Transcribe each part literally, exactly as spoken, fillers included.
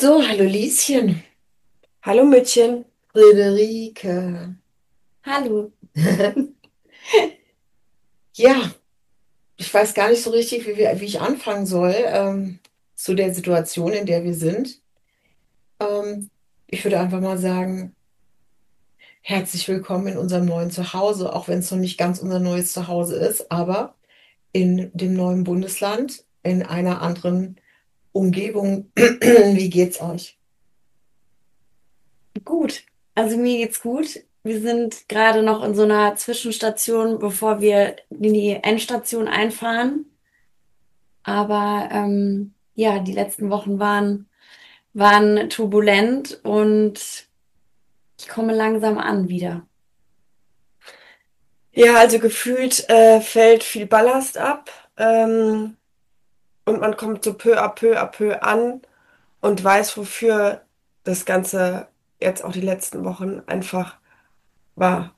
So, hallo Lieschen. Hallo Mütchen. Friederike. Hallo. Ja, ich weiß gar nicht so richtig, wie, wir, wie ich anfangen soll, ähm, zu der Situation, in der wir sind. Ähm, Ich würde einfach mal sagen, herzlich willkommen in unserem neuen Zuhause, auch wenn es noch nicht ganz unser neues Zuhause ist, aber in dem neuen Bundesland, in einer anderen Umgebung. Wie geht's euch? Gut. Also mir geht's gut. Wir sind gerade noch in so einer Zwischenstation, bevor wir in die Endstation einfahren. Aber ähm, ja, die letzten Wochen waren, waren turbulent und ich komme langsam an wieder. Ja, also gefühlt äh, fällt viel Ballast ab, ähm, und man kommt so peu à peu à peu an und weiß, wofür das Ganze jetzt auch die letzten Wochen einfach war.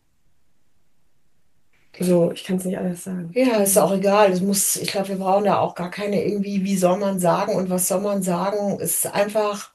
So, ich kann es nicht alles sagen. Ja, ist auch Mhm. egal. Es muss, ich glaube, wir brauchen da auch gar keine irgendwie, wie soll man sagen und was soll man sagen. Es ist einfach,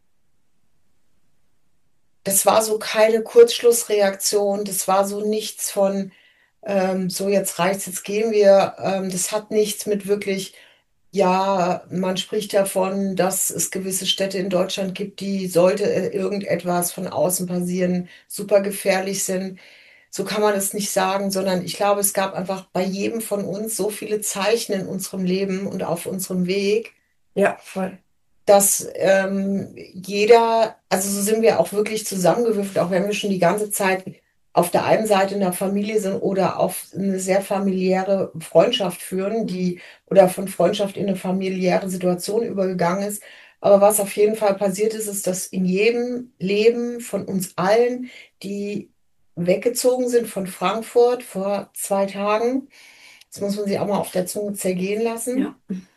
das war so keine Kurzschlussreaktion. Das war so nichts von, ähm, so jetzt reicht's, jetzt gehen wir. Ähm, das hat nichts mit wirklich, ja, man spricht davon, dass es gewisse Städte in Deutschland gibt, die sollte äh, irgendetwas von außen passieren, super gefährlich sind. So kann man es nicht sagen, sondern ich glaube, es gab einfach bei jedem von uns so viele Zeichen in unserem Leben und auf unserem Weg, Ja, voll. dass ähm, jeder, also so sind wir auch wirklich zusammengewürfelt, auch wenn wir schon die ganze Zeit auf der einen Seite in der Familie sind oder auf eine sehr familiäre Freundschaft führen, die oder von Freundschaft in eine familiäre Situation übergegangen ist. Aber was auf jeden Fall passiert ist, ist, dass in jedem Leben von uns allen, die weggezogen sind von Frankfurt vor zwei Tagen, das muss man sich auch mal auf der Zunge zergehen lassen, Ja,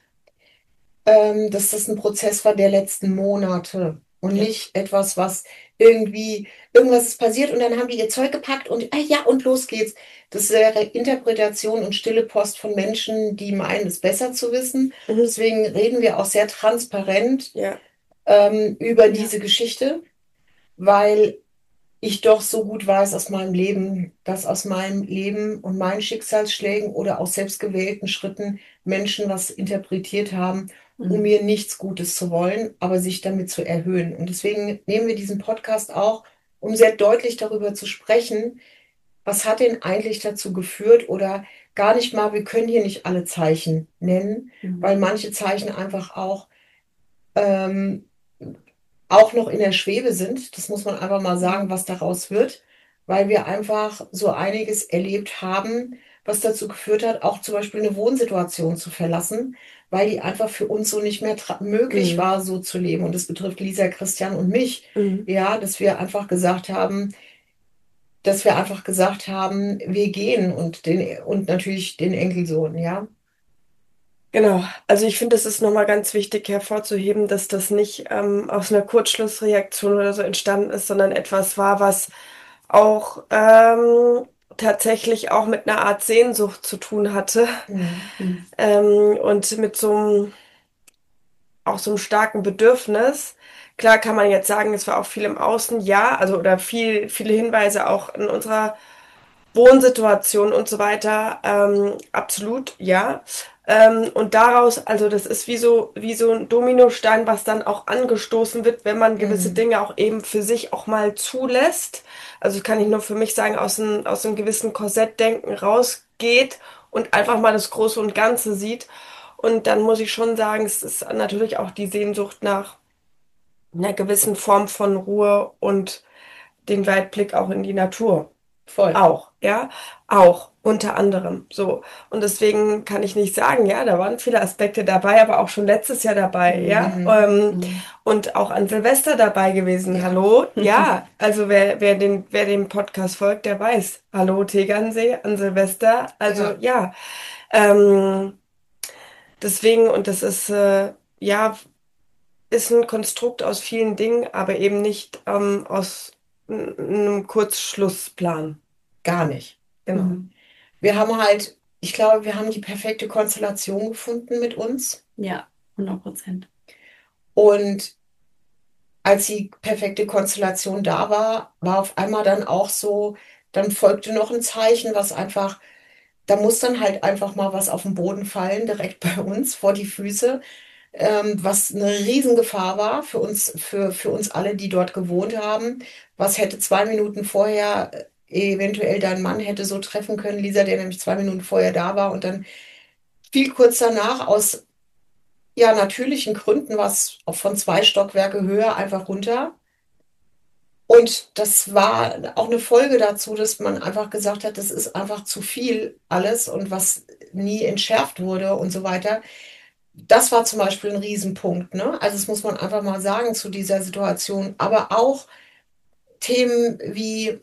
ähm, dass das ein Prozess war der letzten Monate und Ja. nicht etwas, was irgendwie, irgendwas ist passiert und dann haben die ihr Zeug gepackt und ah, ja, und los geht's. Das wäre Interpretation und stille Post von Menschen, die meinen, es besser zu wissen. Mhm. Deswegen reden wir auch sehr transparent Ja. ähm, über ja. diese Geschichte, weil ich doch so gut weiß aus meinem Leben, dass aus meinem Leben und meinen Schicksalsschlägen oder auch selbstgewählten Schritten Menschen was interpretiert haben, um Mhm. mir nichts Gutes zu wollen, aber sich damit zu erhöhen. Und deswegen nehmen wir diesen Podcast auch, um sehr deutlich darüber zu sprechen, was hat denn eigentlich dazu geführt oder gar nicht mal, wir können hier nicht alle Zeichen nennen, weil Mhm. manche Zeichen einfach auch ähm, auch noch in der Schwebe sind. Das muss man einfach mal sagen, Mhm. was daraus wird, weil wir einfach so einiges erlebt haben, was dazu geführt hat, auch zum Beispiel eine Wohnsituation zu verlassen, weil die einfach für uns so nicht mehr tra- möglich Mhm. war, so zu leben. Und das betrifft Lisa, Christian und mich. Mhm. Ja, dass wir einfach gesagt haben, dass wir einfach gesagt haben, wir gehen und den, und natürlich den Enkelsohn, ja. Genau. Also ich finde, es ist nochmal ganz wichtig hervorzuheben, dass das nicht ähm, aus einer Kurzschlussreaktion oder so entstanden ist, sondern etwas war, was auch ähm, tatsächlich auch mit einer Art Sehnsucht zu tun hatte, Mhm. Mhm. ähm, und mit so einem, auch so einem starken Bedürfnis. Klar kann man jetzt sagen, es war auch viel im Außen, ja, also oder viel, viele Hinweise auch in unserer Wohnsituation und so weiter, ähm, absolut, ja. Ähm, und daraus, also das ist wie so, wie so ein Dominostein, was dann auch angestoßen wird, wenn man gewisse Mhm. Dinge auch eben für sich auch mal zulässt. Also kann ich nur für mich sagen, aus einem, aus einem gewissen Korsettdenken rausgeht und einfach mal das Große und Ganze sieht. Und dann muss ich schon sagen, es ist natürlich auch die Sehnsucht nach einer gewissen Form von Ruhe und den Weitblick auch in die Natur. Voll. Auch, ja, auch, unter anderem. So. Und deswegen kann ich nicht sagen, ja, da waren viele Aspekte dabei, aber auch schon letztes Jahr dabei, ja. Mhm. Ähm, Mhm. und auch an Silvester dabei gewesen. Ja. Hallo? Ja, also wer, wer den, wer dem Podcast folgt, der weiß. Hallo Tegernsee an Silvester. Also Ja. ja. Ähm, deswegen, und das ist, äh, ja, ist ein Konstrukt aus vielen Dingen, aber eben nicht ähm, aus n- einem Kurzschlussplan. Gar nicht. Genau. Mhm. Wir haben halt, ich glaube, wir haben die perfekte Konstellation gefunden mit uns. Ja, hundert Prozent. Und als die perfekte Konstellation da war, war auf einmal dann auch so, dann folgte noch ein Zeichen, was einfach, da muss dann halt einfach mal was auf den Boden fallen, direkt bei uns vor die Füße, ähm, was eine Riesengefahr war für uns, für, für uns alle, die dort gewohnt haben. Was hätte zwei Minuten vorher äh, eventuell dein Mann hätte so treffen können, Lisa, der nämlich zwei Minuten vorher da war und dann viel kurz danach aus ja natürlichen Gründen was auch von zwei Stockwerke höher einfach runter. Und das war auch eine Folge dazu, dass man einfach gesagt hat, das ist einfach zu viel alles und was nie entschärft wurde und so weiter. Das war zum Beispiel ein Riesenpunkt, ne? Also das muss man einfach mal sagen zu dieser Situation. Aber auch Themen wie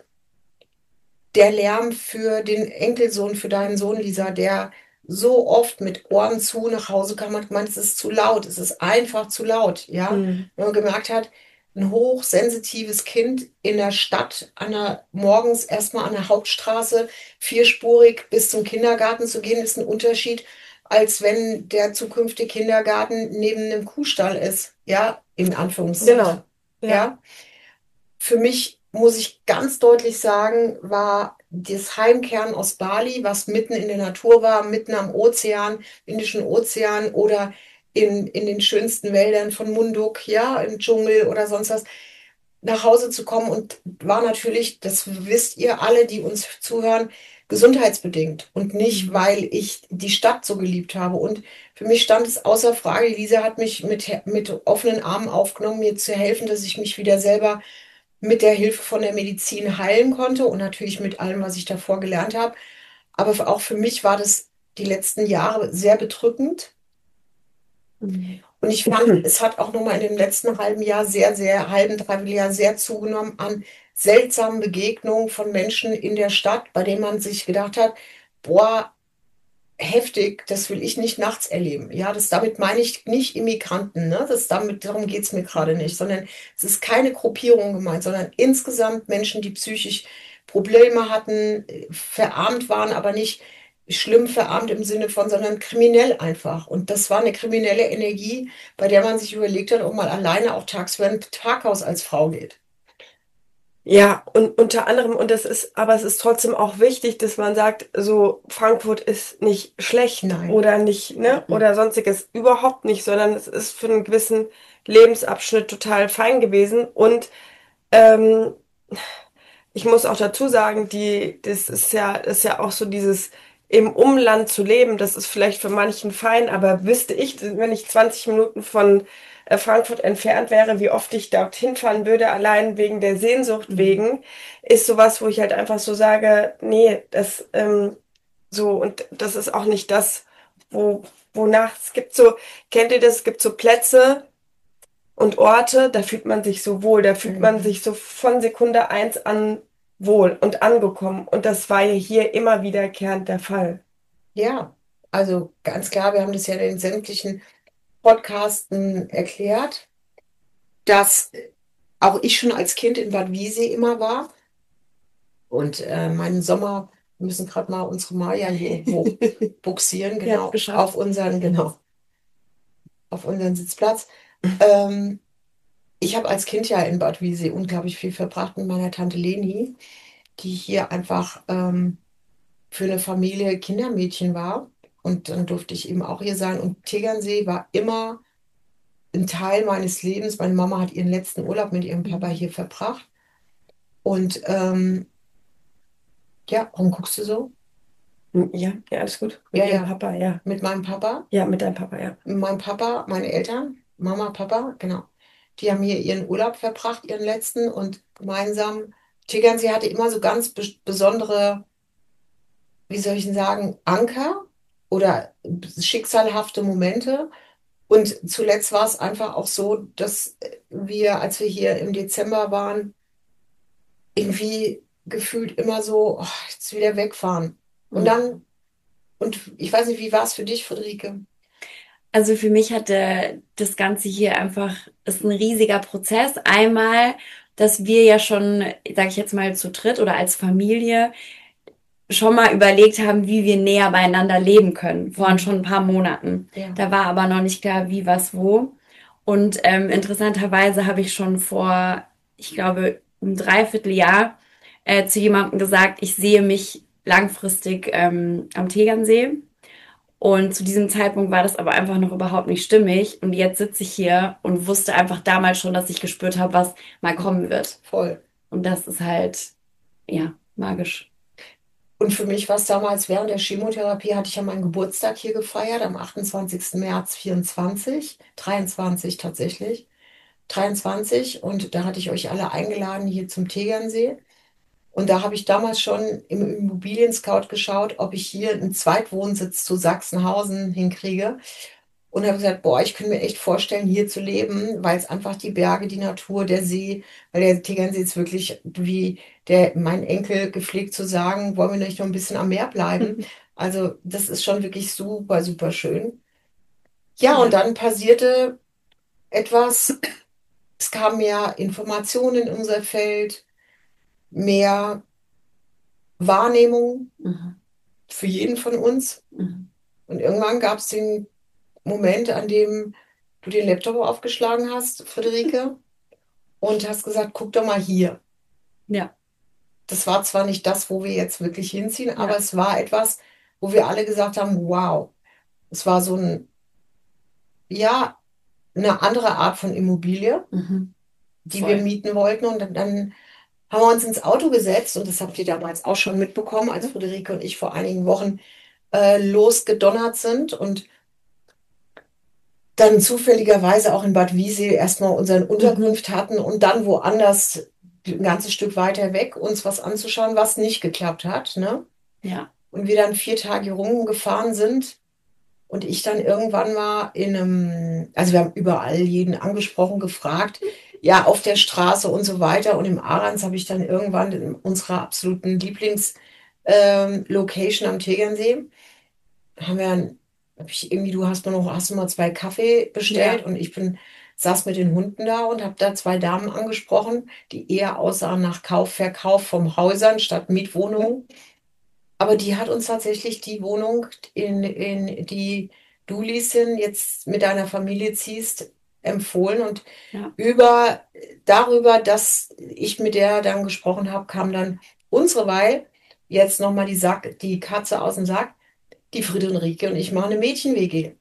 der Lärm für den Enkelsohn, für deinen Sohn, Lisa, der so oft mit Ohren zu nach Hause kam und gemeint, es ist zu laut, es ist einfach zu laut, ja. Mhm. Wenn man gemerkt hat, ein hochsensitives Kind in der Stadt, an der, morgens erstmal an der Hauptstraße, vierspurig bis zum Kindergarten zu gehen, ist ein Unterschied, als wenn der zukünftige Kindergarten neben einem Kuhstall ist, ja, in Anführungszeichen, Genau. Ja. ja. Für mich, muss ich ganz deutlich sagen, war das Heimkehren aus Bali, was mitten in der Natur war, mitten am Ozean, Indischen Ozean oder in, in den schönsten Wäldern von Munduk, ja, im Dschungel oder sonst was, nach Hause zu kommen und war natürlich, das wisst ihr alle, die uns zuhören, gesundheitsbedingt und nicht, Mhm. weil ich die Stadt so geliebt habe. Und für mich stand es außer Frage, Lisa hat mich mit, mit offenen Armen aufgenommen, mir zu helfen, dass ich mich wieder selber mit der Hilfe von der Medizin heilen konnte und natürlich mit allem, was ich davor gelernt habe. Aber auch für mich war das die letzten Jahre sehr bedrückend. Mhm. Und ich fand, es hat auch nochmal in dem letzten halben Jahr sehr, sehr, halben, dreiviertel Jahr sehr zugenommen an seltsamen Begegnungen von Menschen in der Stadt, bei denen man sich gedacht hat, boah, heftig, das will ich nicht nachts erleben. Ja, das damit meine ich nicht Immigranten, ne? Das damit, darum geht's mir gerade nicht, sondern es ist keine Gruppierung gemeint, sondern insgesamt Menschen, die psychisch Probleme hatten, äh, verarmt waren, aber nicht schlimm verarmt im Sinne von, sondern kriminell einfach. Und das war eine kriminelle Energie, bei der man sich überlegt hat, ob man alleine auch tagsüber in ein Parkhaus als Frau geht. Ja, und unter anderem, und das ist, aber es ist trotzdem auch wichtig, dass man sagt, so Frankfurt ist nicht schlecht Nein. oder nicht, ne, Mhm. oder sonstiges, überhaupt nicht, sondern es ist für einen gewissen Lebensabschnitt total fein gewesen. Und ähm, ich muss auch dazu sagen, die, das ist ja, das ist ja auch so dieses im Umland zu leben, das ist vielleicht für manchen fein, aber wüsste ich, wenn ich zwanzig Minuten von äh, Frankfurt entfernt wäre, wie oft ich dorthin fahren würde, allein wegen der Sehnsucht Mhm. wegen, ist sowas, wo ich halt einfach so sage, nee, das, ähm, so, und das ist auch nicht das, wo, wonach es gibt so, kennt ihr das, es gibt so Plätze, und Orte, da fühlt man sich so wohl, da fühlt man Mhm. sich so von Sekunde eins an wohl und angekommen. Und das war ja hier immer wiederkehrend der Fall. Ja, also ganz klar, wir haben das ja in den sämtlichen Podcasten erklärt, dass auch ich schon als Kind in Bad Wiessee immer war und äh, meinen Sommer, wir müssen gerade mal unsere Maja hier hoch buxieren, Ihr habt genau, auf geschafft. unseren, genau, auf unseren Sitzplatz. Ähm, Ich habe als Kind ja in Bad Wiessee unglaublich viel verbracht mit meiner Tante Leni, die hier einfach ähm, für eine Familie Kindermädchen war. Und dann durfte ich eben auch hier sein. Und Tegernsee war immer ein Teil meines Lebens. Meine Mama hat ihren letzten Urlaub mit ihrem Papa hier verbracht. Und ähm, ja, warum guckst du so? Ja, ja, alles gut. Ja, Mit ihrem ja, Papa, ja. mit meinem Papa. Ja, mit deinem Papa, ja. Mein Papa, meine Eltern, Mama, Papa, genau. Die haben hier ihren Urlaub verbracht, ihren letzten und gemeinsam. Tegernsee hatte immer so ganz bes- besondere, wie soll ich denn sagen, Anker oder schicksalhafte Momente. Und zuletzt war es einfach auch so, dass wir, als wir hier im Dezember waren, irgendwie gefühlt immer so, oh, jetzt wieder wegfahren. Und Hm. dann, und ich weiß nicht, wie war es für dich, Friederike? Also für mich hatte das Ganze hier einfach, ist ein riesiger Prozess. Einmal, dass wir ja schon, sage ich jetzt mal, zu dritt oder als Familie schon mal überlegt haben, wie wir näher beieinander leben können, vor Mhm. schon ein paar Monaten. Ja. Da war aber noch nicht klar, wie, was, wo. Und ähm, interessanterweise habe ich schon vor, ich glaube, einem Dreivierteljahr äh, zu jemandem gesagt, ich sehe mich langfristig ähm, am Tegernsee. Und zu diesem Zeitpunkt war das aber einfach noch überhaupt nicht stimmig. Und jetzt sitze ich hier und wusste einfach damals schon, dass ich gespürt habe, was mal kommen wird. Voll. Und das ist halt, ja, magisch. Und für mich war es damals während der Chemotherapie, hatte ich ja meinen Geburtstag hier gefeiert, am achtundzwanzigsten März vierundzwanzig, dreiundzwanzig tatsächlich, dreiundzwanzig. Und da hatte ich euch alle eingeladen hier zum Tegernsee. Und da habe ich damals schon im Immobilien-Scout geschaut, ob ich hier einen Zweitwohnsitz zu Sachsenhausen hinkriege. Und habe gesagt, boah, ich könnte mir echt vorstellen, hier zu leben, weil es einfach die Berge, die Natur, der See, weil der Tegernsee ist wirklich, wie der mein Enkel gepflegt zu sagen, wollen wir nicht noch ein bisschen am Meer bleiben? Also das ist schon wirklich super, super schön. Ja, und Ja. dann passierte etwas, es kam mehr Informationen in unser Feld, mehr Wahrnehmung Mhm. für jeden von uns. Mhm. Und irgendwann gab es den Moment, an dem du den Laptop aufgeschlagen hast, Friederike, und hast gesagt, guck doch mal hier. Ja, Das war zwar nicht das, wo wir jetzt wirklich hinziehen, aber ja. es war etwas, wo wir alle gesagt haben, wow. Es war so ein, ja, eine andere Art von Immobilie, Mhm. die wir Voll. mieten wollten. Und dann, dann haben wir uns ins Auto gesetzt, und das habt ihr damals auch schon mitbekommen, als Friederike und ich vor einigen Wochen äh, losgedonnert sind und dann zufälligerweise auch in Bad Wiessee erstmal unseren Mhm. Unterkunft hatten und dann woanders ein ganzes Stück weiter weg uns was anzuschauen, was nicht geklappt hat, ne? Ja. Und wir dann vier Tage rumgefahren sind und ich dann irgendwann mal in einem, also wir haben überall jeden angesprochen, gefragt, ja, auf der Straße und so weiter. Und im Arans habe ich dann irgendwann in unserer absoluten Lieblings ähm, Location am Tegernsee haben wir, ein- hab ich irgendwie, du hast mir noch, hast du mal zwei Kaffee bestellt, Ja. und ich bin, saß mit den Hunden da und habe da zwei Damen angesprochen, die eher aussahen nach Kauf, Verkauf von Häusern statt Mietwohnungen. Aber die hat uns tatsächlich die Wohnung, in, in die du, Lieschen, jetzt mit deiner Familie ziehst, empfohlen. Und Ja. über, darüber, dass ich mit der dann gesprochen habe, kam dann unsere Weil, jetzt nochmal die Sack, die Katze aus dem Sack. Die Friederike und ich machen eine Mädchen-W G.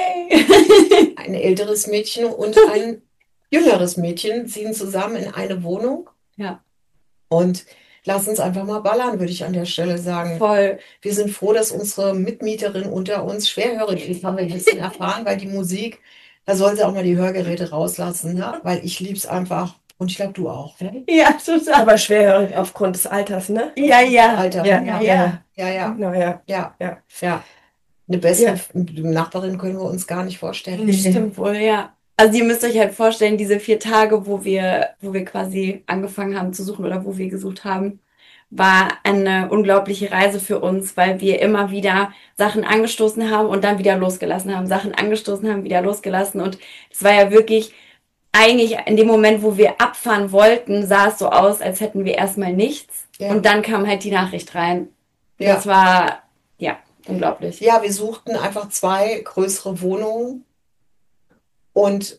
Yay! Ein älteres Mädchen und ein jüngeres Mädchen ziehen zusammen in eine Wohnung Ja, und lass uns einfach mal ballern, würde ich an der Stelle sagen. voll. Wir sind froh, dass unsere Mitmieterin unter uns schwerhörig ist, haben wir ein bisschen erfahren, weil die Musik, da soll sie auch mal die Hörgeräte rauslassen, ne? Weil ich lieb's einfach. Und ich glaube, du auch, ne? Ja, total. Aber schwerhörig aufgrund des Alters, ne? Ja, ja. Alter, Ja, Ja, ja, ja. ja, ja, genau, ja. ja, Ja. ja. Eine bessere Ja, Nachbarin können wir uns gar nicht vorstellen. Das stimmt wohl, ja. Also ihr müsst euch halt vorstellen, diese vier Tage, wo wir, wo wir quasi angefangen haben zu suchen oder wo wir gesucht haben, war eine unglaubliche Reise für uns, weil wir immer wieder Sachen angestoßen haben und dann wieder losgelassen haben, Sachen angestoßen haben, wieder losgelassen. Und es war ja wirklich eigentlich in dem Moment, wo wir abfahren wollten, sah es so aus, als hätten wir erstmal nichts. Ja, Und dann kam halt die Nachricht rein. Das ja. war, ja, unglaublich. Ja, wir suchten einfach zwei größere Wohnungen, und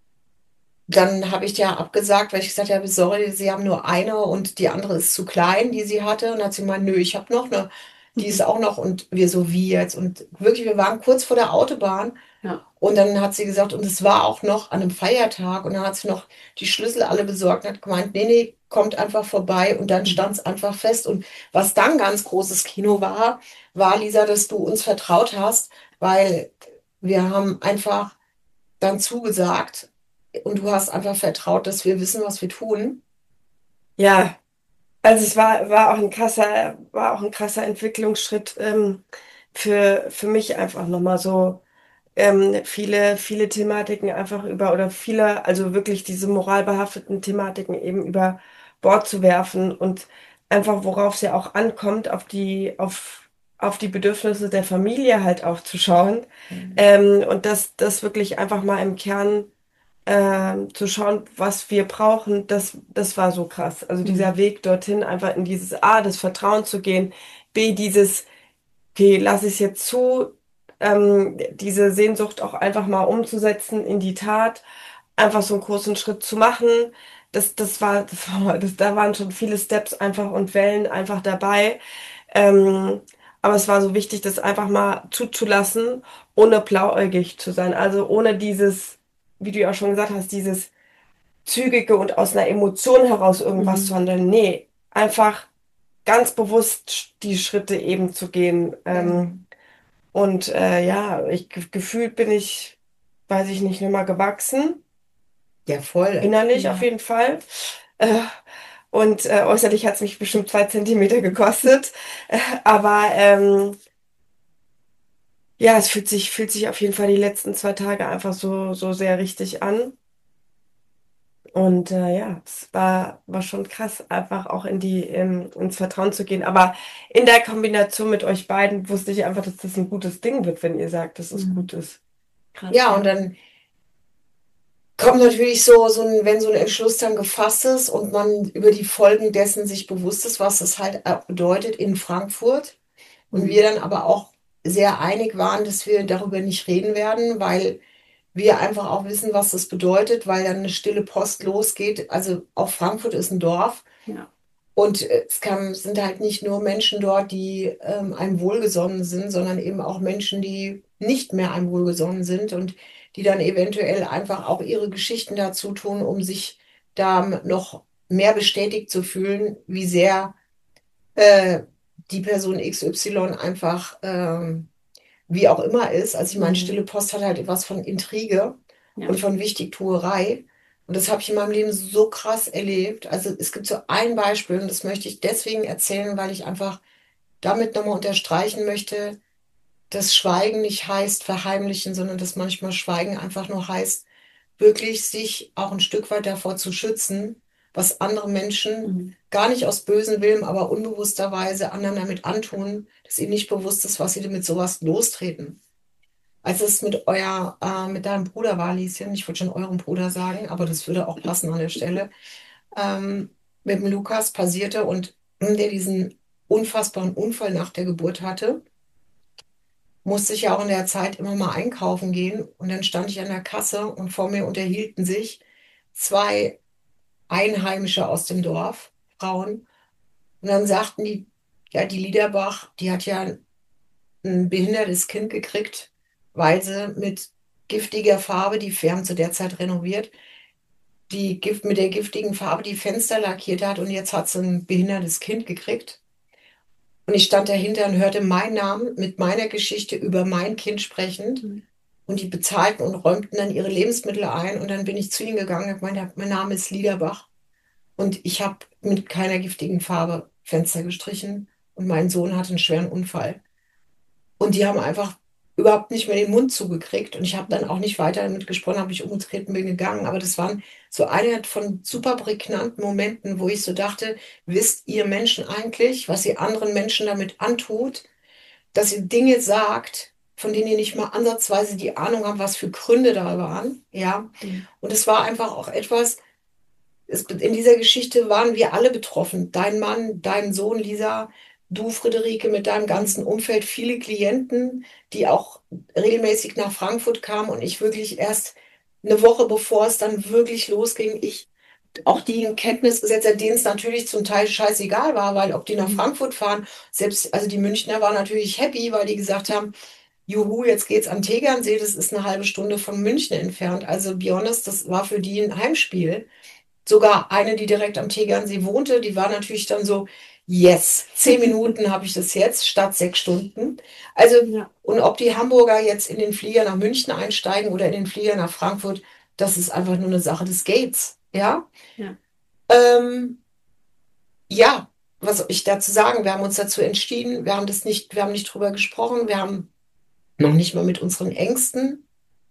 dann habe ich ja abgesagt, weil ich gesagt habe, sorry, Sie haben nur eine und die andere ist zu klein, die sie hatte. Und dann hat sie gemeint, nö, ich habe noch eine, die ist auch noch, und wir so wie jetzt. Und wirklich, wir waren kurz vor der Autobahn, Ja. und dann hat sie gesagt, und es war auch noch an einem Feiertag, und dann hat sie noch die Schlüssel alle besorgt und hat gemeint, nee, nee, kommt einfach vorbei, und dann stand es einfach fest. Und was dann ganz großes Kino war, war, Lisa, dass du uns vertraut hast, weil wir haben einfach dann zugesagt, und du hast einfach vertraut, dass wir wissen, was wir tun. ja. Also es war, war auch ein krasser, war auch ein krasser Entwicklungsschritt ähm, für, für mich einfach nochmal so ähm, viele, viele Thematiken einfach über oder viele, also wirklich diese moralbehafteten Thematiken eben über Bord zu werfen und einfach, worauf es ja auch ankommt, auf die, auf, auf die Bedürfnisse der Familie halt auch zu schauen. Mhm. Ähm, und das, das wirklich einfach mal im Kern ähm, zu schauen, was wir brauchen, das, das war so krass. Also dieser Mhm. Weg dorthin, einfach in dieses A, das Vertrauen zu gehen, B, dieses, okay, lass es jetzt zu, ähm, diese Sehnsucht auch einfach mal umzusetzen in die Tat. einfach so einen großen Schritt zu machen. Das, das war, das war, das, da waren schon viele Steps einfach und Wellen einfach dabei. Ähm, aber es war so wichtig, das einfach mal zuzulassen, ohne blauäugig zu sein. Also ohne dieses, wie du ja auch schon gesagt hast, dieses zügige und aus einer Emotion heraus irgendwas zu Mhm. handeln. Nee, einfach ganz bewusst die Schritte eben zu gehen. Ja, Ähm, und äh, ja, ich ge- gefühlt bin ich, weiß ich nicht, nur mal gewachsen. ja, voll. Innerlich auf Ja. jeden Fall. Äh, und äh, äußerlich hat es mich bestimmt zwei Zentimeter gekostet. Äh, aber ähm, ja, es fühlt sich, fühlt sich auf jeden Fall die letzten zwei Tage einfach so, so sehr richtig an. Und äh, ja, es war, war schon krass, einfach auch in die, in, ins Vertrauen zu gehen. Aber in der Kombination mit euch beiden wusste ich einfach, dass das ein gutes Ding wird, wenn ihr sagt, dass es Mhm. gut ist. Krass, Ja, und ja. dann kommt natürlich so, so ein, wenn so ein Entschluss dann gefasst ist und man über die Folgen dessen sich bewusst ist, was das halt auch bedeutet in Frankfurt. Und wir Mhm. dann aber auch sehr einig waren, dass wir darüber nicht reden werden, weil wir einfach auch wissen, was das bedeutet, weil dann eine stille Post losgeht. Also auch Frankfurt ist ein Dorf. Ja. Und äh, es kam, sind halt nicht nur Menschen dort, die ähm, einem wohlgesonnen sind, sondern eben auch Menschen, die nicht mehr einem wohlgesonnen sind und die dann eventuell einfach auch ihre Geschichten dazu tun, um sich da noch mehr bestätigt zu fühlen, wie sehr äh, die Person X Y einfach ähm, wie auch immer ist. Also ich meine, Mhm. Stille Post hat halt etwas von Intrige Ja. und von Wichtigtuerei. Und das habe ich in meinem Leben so krass erlebt. Also es gibt so ein Beispiel und das möchte ich deswegen erzählen, weil ich einfach damit nochmal unterstreichen möchte, dass Schweigen nicht heißt verheimlichen, sondern dass manchmal Schweigen einfach nur heißt, wirklich sich auch ein Stück weit davor zu schützen, was andere Menschen Mhm. gar nicht aus bösen Willen, aber unbewussterweise anderen damit antun, dass ihnen nicht bewusst ist, was sie mit sowas lostreten. Als es mit euer, äh, mit deinem Bruder war, Lieschen, ich würde schon eurem Bruder sagen, aber das würde auch passen an der Stelle, ähm, mit dem Lukas passierte und hm, der diesen unfassbaren Unfall nach der Geburt hatte, musste ich ja auch in der Zeit immer mal einkaufen gehen und dann stand ich an der Kasse und vor mir unterhielten sich zwei Einheimische aus dem Dorf, Frauen, und dann sagten die, ja, die Liederbach, die hat ja ein behindertes Kind gekriegt, weil sie mit giftiger Farbe, die wir haben zu der Zeit renoviert, die Gift mit der giftigen Farbe die Fenster lackiert hat und jetzt hat sie ein behindertes Kind gekriegt. Und ich stand dahinter und hörte meinen Namen mit meiner Geschichte über mein Kind sprechend. Mhm. Und die bezahlten und räumten dann ihre Lebensmittel ein. Und dann bin ich zu ihnen gegangen und habe gemeint, mein Name ist Liederbach. Und ich habe mit keiner giftigen Farbe Fenster gestrichen. Und mein Sohn hatte einen schweren Unfall. Und die haben einfach überhaupt nicht mehr den Mund zugekriegt. Und ich habe dann auch nicht weiter damit gesprochen, habe mich umgedreht und bin gegangen. Aber das waren so eine von super prägnanten Momenten, wo ich so dachte, wisst ihr Menschen eigentlich, was ihr anderen Menschen damit antut, dass ihr Dinge sagt, von denen ihr nicht mal ansatzweise die Ahnung habt, was für Gründe da waren. Ja. Mhm. Und es war einfach auch etwas, es, in dieser Geschichte waren wir alle betroffen. Dein Mann, dein Sohn Lisa, du Friederike mit deinem ganzen Umfeld, viele Klienten, die auch regelmäßig nach Frankfurt kamen und ich wirklich erst eine Woche bevor es dann wirklich losging, ich auch die in Kenntnis gesetzt hat, denen es natürlich zum Teil scheißegal war, weil ob die nach Mhm. Frankfurt fahren, selbst, also die Münchner waren natürlich happy, weil die gesagt haben, juhu, jetzt geht's am Tegernsee, das ist eine halbe Stunde von München entfernt. Also, be honest, das war für die ein Heimspiel. Sogar eine, die direkt am Tegernsee wohnte, die war natürlich dann so, yes, zehn Minuten habe ich das jetzt statt sechs Stunden. Also, Ja. und ob die Hamburger jetzt in den Flieger nach München einsteigen oder in den Flieger nach Frankfurt, das ist einfach nur eine Sache des Gates, ja. Ja. Ähm, ja, was soll ich dazu sagen? Wir haben uns dazu entschieden, wir haben das nicht, wir haben nicht drüber gesprochen, wir haben noch nicht mal mit unseren Ängsten,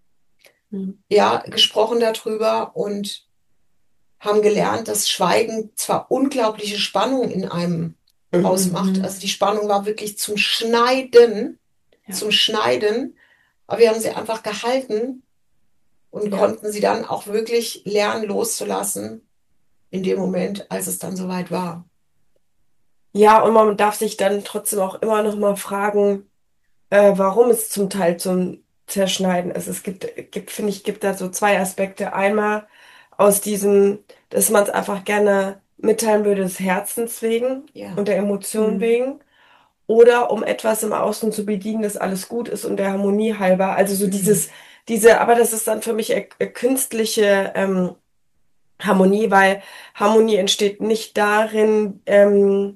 Mhm. ja, gesprochen darüber und haben gelernt, dass Schweigen zwar unglaubliche Spannung in einem Mhm. ausmacht, Mhm. also die Spannung war wirklich zum Schneiden, Ja. zum Schneiden, aber wir haben sie einfach gehalten und Ja. konnten sie dann auch wirklich lernen loszulassen in dem Moment, als es dann soweit war. Ja, und man darf sich dann trotzdem auch immer noch mal fragen, äh, warum es zum Teil zum, zerschneiden ist. Es gibt, gibt, finde ich, gibt da so zwei Aspekte. Einmal aus diesem, dass man es einfach gerne mitteilen würde, des Herzens wegen Ja. und der Emotion Mhm. wegen. Oder um etwas im Außen zu bedienen, dass alles gut ist und der Harmonie halber. Also so Mhm. dieses, diese, aber das ist dann für mich äh, äh, künstliche ähm, Harmonie, weil Harmonie entsteht nicht darin, ähm,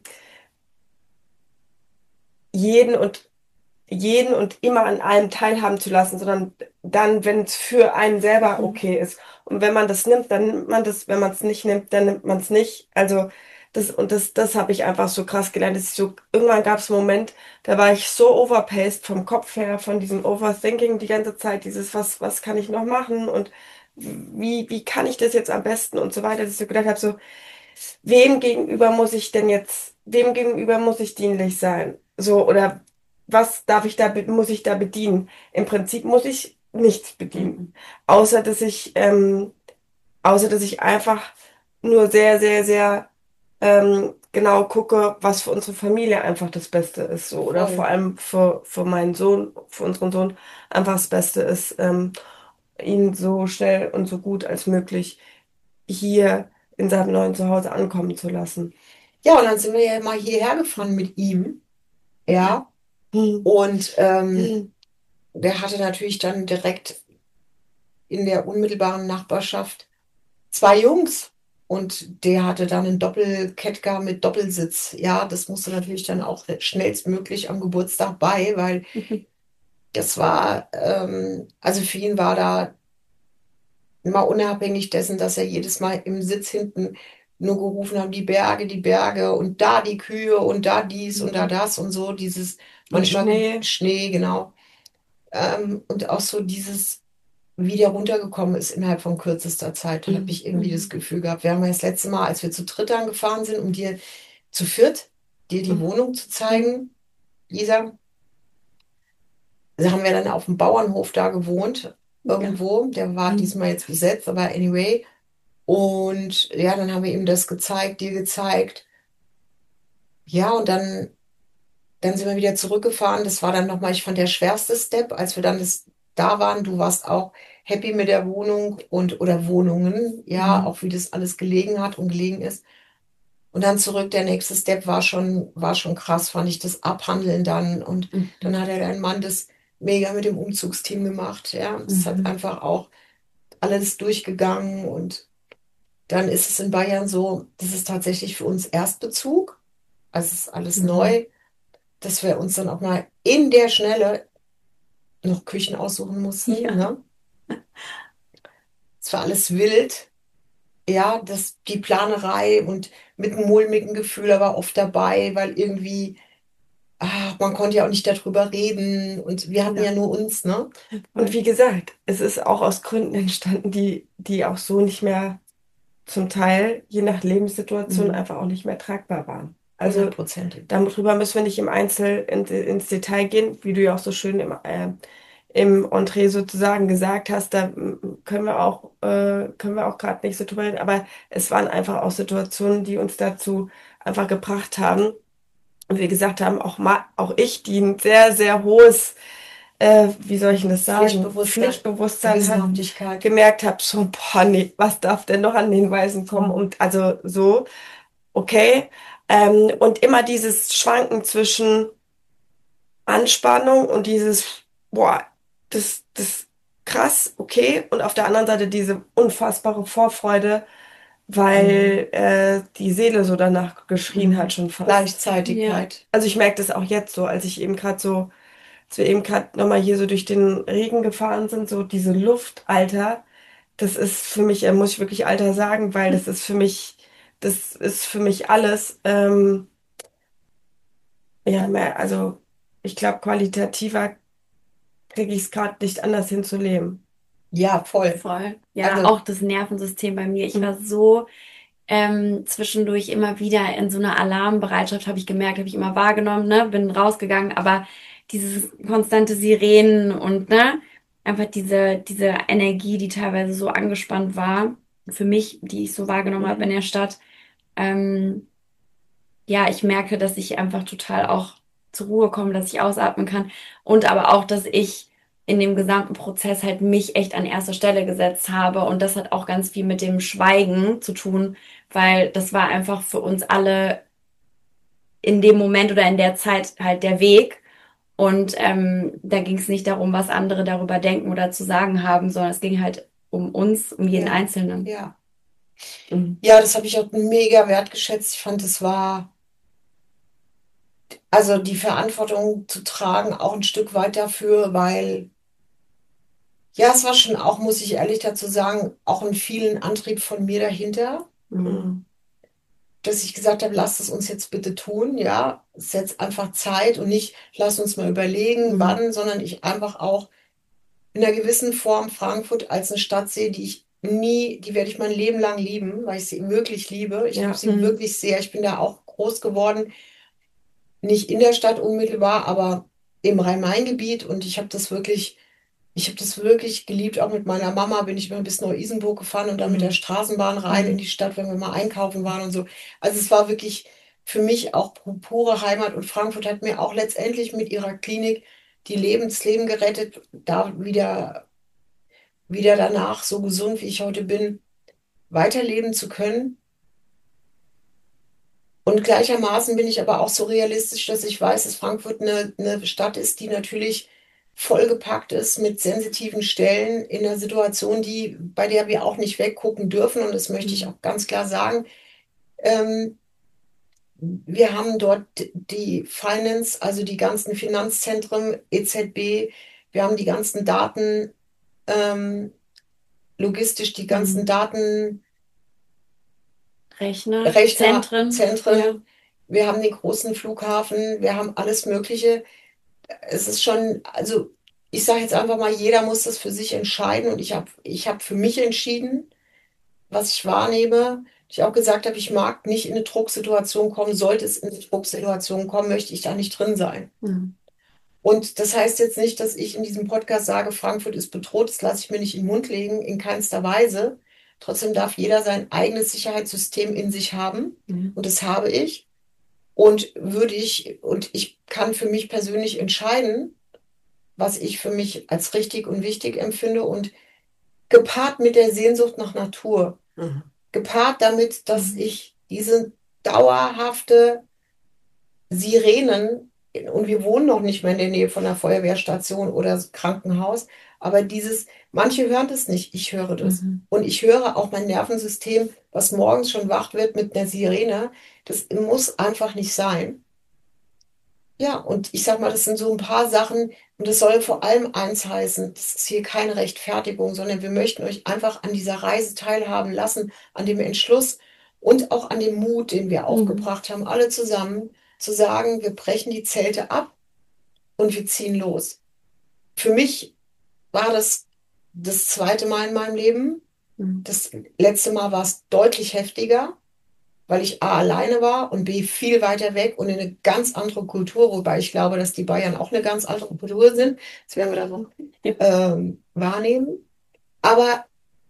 jeden und jeden und immer an allem teilhaben zu lassen, sondern dann, wenn es für einen selber Mhm. okay ist. Und wenn man das nimmt, dann nimmt man das, wenn man es nicht nimmt, dann nimmt man es nicht. Also das, und das, das habe ich einfach so krass gelernt. Dass ich so, irgendwann gab es einen Moment, da war ich so overpaced vom Kopf her, von diesem Overthinking die ganze Zeit, dieses, was, was kann ich noch machen und wie, wie kann ich das jetzt am besten und so weiter, dass ich so gedacht habe, so, wem gegenüber muss ich denn jetzt, wem gegenüber muss ich dienlich sein? So, oder was darf ich da, be- muss ich da bedienen? Im Prinzip muss ich nichts bedienen. Mhm. Außer, dass ich, ähm, außer, dass ich einfach nur sehr, sehr, sehr, ähm, genau gucke, was für unsere Familie einfach das Beste ist, so, oder vor Voll. allem für, für meinen Sohn, für unseren Sohn einfach das Beste ist, ähm, ihn so schnell und so gut als möglich hier in seinem neuen Zuhause ankommen zu lassen. Ja, und dann sind wir ja mal hierher gefahren mit ihm. Ja. Hm. Und ähm, Hm. der hatte natürlich dann direkt in der unmittelbaren Nachbarschaft zwei Jungs. Und der hatte dann einen Doppel-Catcar mit Doppelsitz. Ja, das musste natürlich dann auch schnellstmöglich am Geburtstag bei, weil das war, ähm, also für ihn war da mal unabhängig dessen, dass er jedes Mal im Sitz hinten nur gerufen hat, die Berge, die Berge und da die Kühe und da dies und da Mhm. das und so, dieses Und manchmal Schnee. Schnee, genau. Ähm, und auch so dieses wieder runtergekommen ist innerhalb von kürzester Zeit, habe Mhm. ich irgendwie das Mhm. Gefühl gehabt. Wir haben ja das letzte Mal, als wir zu dritt angefahren sind, um dir zu viert, dir die Mhm. Wohnung zu Mhm. zeigen, Lisa, da haben wir dann auf dem Bauernhof da gewohnt, Ja. irgendwo. Der war Mhm. diesmal jetzt besetzt, aber anyway. Und ja, dann haben wir ihm das gezeigt, dir gezeigt. Ja, und dann, dann sind wir wieder zurückgefahren. Das war dann nochmal, ich fand, der schwerste Step, als wir dann das, da waren. Du warst auch happy mit der Wohnung und oder Wohnungen, ja, Mhm. auch wie das alles gelegen hat und gelegen ist. Und dann zurück, der nächste Step war schon, war schon krass, fand ich das Abhandeln dann. Und dann Mhm. hat er dein Mann das mega mit dem Umzugsteam gemacht, ja. Es hat Mhm. einfach auch alles durchgegangen und dann ist es in Bayern so, das ist tatsächlich für uns Erstbezug. Also es ist alles Mhm. neu, dass wir uns dann auch mal in der Schnelle noch Küchen aussuchen mussten, Ja. ne? Es war alles wild, ja, das, die Planerei und mit einem mulmigen Gefühl aber oft dabei, weil irgendwie, ah, man konnte ja auch nicht darüber reden und wir hatten ja Ja. nur uns, ne? Und Voll. wie gesagt, es ist auch aus Gründen entstanden, die, die auch so nicht mehr zum Teil, je nach Lebenssituation, Mhm. einfach auch nicht mehr tragbar waren. Also Hundertprozentig. darüber müssen wir nicht im Einzel in, ins Detail gehen, wie du ja auch so schön im, äh, im Entree sozusagen gesagt hast. Da mm, können wir auch, äh, können wir auch gerade nicht so drüber reden, aber es waren einfach auch Situationen, die uns dazu einfach gebracht haben. Und wir gesagt haben, auch mal, auch ich, die ein sehr, sehr hohes, äh, wie soll ich denn das sagen, Pflichtbewusstsein, Pflichtbewusstsein hat, Gewissenhaftigkeit. gemerkt habe, so, boah, nee, was darf denn noch an Hinweisen kommen? Mhm. Und also so, okay. Ähm, und immer dieses Schwanken zwischen Anspannung und dieses, boah, das, das krass, okay. Und auf der anderen Seite diese unfassbare Vorfreude, Mhm. weil äh, die Seele so danach geschrien hat, Mhm. schon fast. Ja. Gleichzeitigkeit. Also ich merke das auch jetzt so, als ich eben gerade so, als wir eben gerade nochmal hier so durch den Regen gefahren sind, so diese Luft, Alter, das ist für mich, äh, muss ich wirklich Alter sagen, weil das ist für mich, das ist für mich alles, ähm, ja, mehr, also ich glaube, qualitativer kriege ich es gerade nicht anders hin zu leben. Ja, voll. Voll. Ja, Also, auch das Nervensystem bei mir. Ich Mhm. war so ähm, zwischendurch immer wieder in so einer Alarmbereitschaft, habe ich gemerkt, habe ich immer wahrgenommen, ne, bin rausgegangen, aber dieses konstante Sirenen und ne, einfach diese, diese Energie, die teilweise so angespannt war, für mich, die ich so wahrgenommen habe in Mhm. der Stadt, ähm, ja, ich merke, dass ich einfach total auch zur Ruhe komme, dass ich ausatmen kann und aber auch, dass ich in dem gesamten Prozess halt mich echt an erster Stelle gesetzt habe. Und das hat auch ganz viel mit dem Schweigen zu tun, weil das war einfach für uns alle in dem Moment oder in der Zeit halt der Weg. Und ähm, da ging es nicht darum, was andere darüber denken oder zu sagen haben, sondern es ging halt um uns, um jeden Ja, Einzelnen. ja. Mhm. Ja, das habe ich auch mega wertgeschätzt. Ich fand, es war, also die Verantwortung zu tragen, auch ein Stück weit dafür, weil, ja, es war schon auch, muss ich ehrlich dazu sagen, auch ein vielen Antrieb von mir dahinter, Mhm. Mhm. dass ich gesagt habe, lasst es uns jetzt bitte tun, ja. Es ist jetzt einfach Zeit und nicht, lass uns mal überlegen, Mhm. wann, sondern ich einfach auch in einer gewissen Form Frankfurt als eine Stadt sehe, die ich nie, die werde ich mein Leben lang lieben, weil ich sie wirklich liebe. Ich liebe Ja. sie Mhm. wirklich sehr. Ich bin da auch groß geworden, nicht in der Stadt unmittelbar, aber im Rhein-Main-Gebiet und ich habe das wirklich, ich habe das wirklich geliebt. Auch mit meiner Mama bin ich mal bis Neu-Isenburg gefahren und dann mit der Mhm. Straßenbahn rein in Mhm. die Stadt, wenn wir mal einkaufen waren und so. Also es war wirklich für mich auch pu- pure Heimat und Frankfurt hat mir auch letztendlich mit ihrer Klinik die Lebensleben gerettet, da wieder wieder danach, so gesund wie ich heute bin, weiterleben zu können. Und gleichermaßen bin ich aber auch so realistisch, dass ich weiß, dass Frankfurt eine, eine Stadt ist, die natürlich vollgepackt ist mit sensitiven Stellen in einer Situation, die, bei der wir auch nicht weggucken dürfen. Und das möchte ich Mhm. auch ganz klar sagen. Ähm, Wir haben dort die Finance, also die ganzen Finanzzentren, E Z B, wir haben die ganzen Daten, ähm, logistisch die ganzen Mhm. Daten. Rechner, Zentren, ja. Rechnerzentren, wir haben den großen Flughafen, wir haben alles Mögliche. Es ist schon, also ich sage jetzt einfach mal, jeder muss das für sich entscheiden und ich habe ich hab für mich entschieden, was ich wahrnehme. Ich auch gesagt habe, ich mag nicht in eine Drucksituation kommen. Sollte es in eine Drucksituation kommen, möchte ich da nicht drin sein. Mhm. Und das heißt jetzt nicht, dass ich in diesem Podcast sage, Frankfurt ist bedroht, das lasse ich mir nicht in den Mund legen, in keinster Weise. Trotzdem darf jeder sein eigenes Sicherheitssystem in sich haben. Mhm. Und das habe ich. Und würde ich, und ich kann für mich persönlich entscheiden, was ich für mich als richtig und wichtig empfinde. Und gepaart mit der Sehnsucht nach Natur, Mhm. gepaart damit, dass Mhm. ich diese dauerhafte Sirenen, und wir wohnen noch nicht mehr in der Nähe von einer Feuerwehrstation oder Krankenhaus, aber dieses, manche hören das nicht, ich höre das. Mhm. Und ich höre auch mein Nervensystem, was morgens schon wach wird mit einer Sirene. Das muss einfach nicht sein. Ja, und ich sag mal, das sind so ein paar Sachen, und das soll vor allem eins heißen, das ist hier keine Rechtfertigung, sondern wir möchten euch einfach an dieser Reise teilhaben lassen, an dem Entschluss und auch an dem Mut, den wir Mhm. aufgebracht haben, alle zusammen, zu sagen, wir brechen die Zelte ab und wir ziehen los. Für mich war das das zweite Mal in meinem Leben. Mhm. Das letzte Mal war es deutlich heftiger, weil ich A alleine war und B viel weiter weg und in eine ganz andere Kultur, wobei ich glaube, dass die Bayern auch eine ganz andere Kultur sind. Das werden wir dann noch Ja. ähm, wahrnehmen. Aber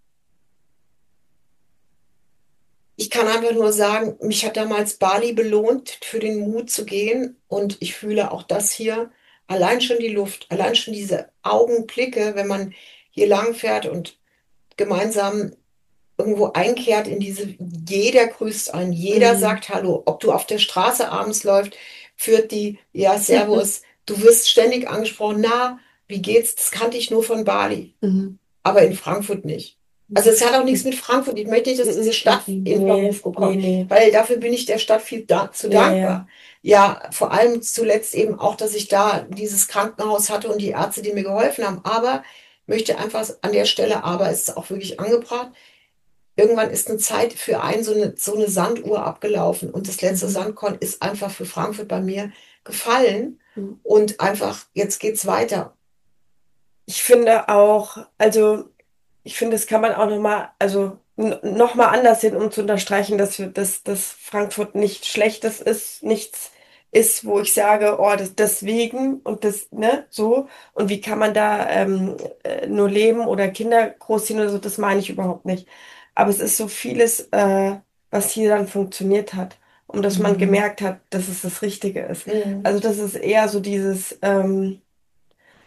ich kann einfach nur sagen, mich hat damals Bali belohnt, für den Mut zu gehen und ich fühle auch das hier. Allein schon die Luft, allein schon diese Augenblicke, wenn man hier lang fährt und gemeinsam irgendwo einkehrt in diese, jeder grüßt einen, jeder Mhm. sagt Hallo, ob du auf der Straße abends läuft, führt die, ja, Servus, du wirst ständig angesprochen, na, wie geht's? Das kannte ich nur von Bali, Mhm. aber in Frankfurt nicht. Also es hat auch nichts mit Frankfurt. Ich möchte nicht, dass diese Mhm. Stadt Mhm. in Nee, Verruf nee, bekommt, nee. weil dafür bin ich der Stadt viel da zu Ja, ja. dankbar. Ja, vor allem zuletzt eben auch, dass ich da dieses Krankenhaus hatte und die Ärzte, die mir geholfen haben. Aber möchte einfach an der Stelle, aber es ist auch wirklich angebracht. Irgendwann ist eine Zeit für einen so eine, so eine Sanduhr abgelaufen und das letzte Mhm. Sandkorn ist einfach für Frankfurt bei mir gefallen Mhm. und einfach, jetzt geht's weiter. Ich finde auch, also ich finde, das kann man auch nochmal, also nochmal anders sehen, um zu unterstreichen, dass wir, dass, dass Frankfurt nichts Schlechtes ist, nichts ist, wo ich sage, oh, das deswegen und das, ne, so. Und wie kann man da ähm, äh, nur leben oder Kinder großziehen oder so, das meine ich überhaupt nicht. Aber es ist so vieles, äh, was hier dann funktioniert hat. Und dass man Mhm. gemerkt hat, dass es das Richtige ist. Mhm. Also das ist eher so dieses, ähm,